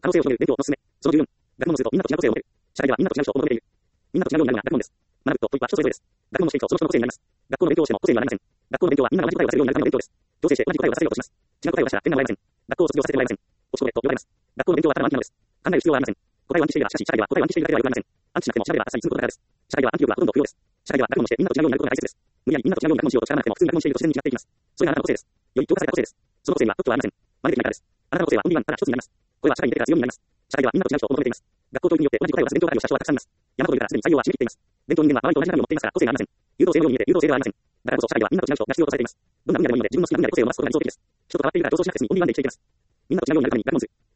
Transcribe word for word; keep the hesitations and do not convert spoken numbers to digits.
可能性を広げる勉強の勧め。そのじゅうよん、学問の数とみんなと違う個性を持てる。社会ではみんなと違う人を求めている。みんなと違うようになるのが学問です。学ぶと問いは人それぞれです。学問のしていくとその人の個性になります。学校の勉強をしても個性にはなりません。学校の勉強はみんなが同じ答えを出せるようになるための勉強です。強制して同じ答えを出せようとします。違う答えを出したら点がもらえません。学校を卒業させてもらえません。落ちこぼれと言われます。学校の勉強はただの暗記なのです。考える必要はありません。答えを暗記していれば、しかし社会では答えを暗記しているだけではよくありません。暗記しなくても調べれば朝に済むことだからです。社会では暗記力はほとんど不要です。社会では学問をしてみんなと違うようになることが大切です。無理やりみんなと違うように学問しようと力がなくても普通に学問していると自然に違っていきます。それがあなたの個性です。より強化された個性です。その個性には特徴はありません。真似できないからです。あなたの個性はオンリーワンただ一つになります。これは社会に出てから強みになります。社会ではみんなと違う人を求めています。学校教育によって同じ答えを出す勉強係をした人はたくさんいます。山ほどいるからすでに採用は締め切っています。伝統人間は周りと同じ中身を持っていますから個性がありません。優等生のように見えて優等生ではありません。だからこそ社会ではみんなと違う人が必要とされています。どんな分野でもいいので自分の好きな分野で個性を伸ばすことが理想的です。人と変わっているから競争しなくて済みオンリーワンで生きていけます。みんなと違うようになるために学問する。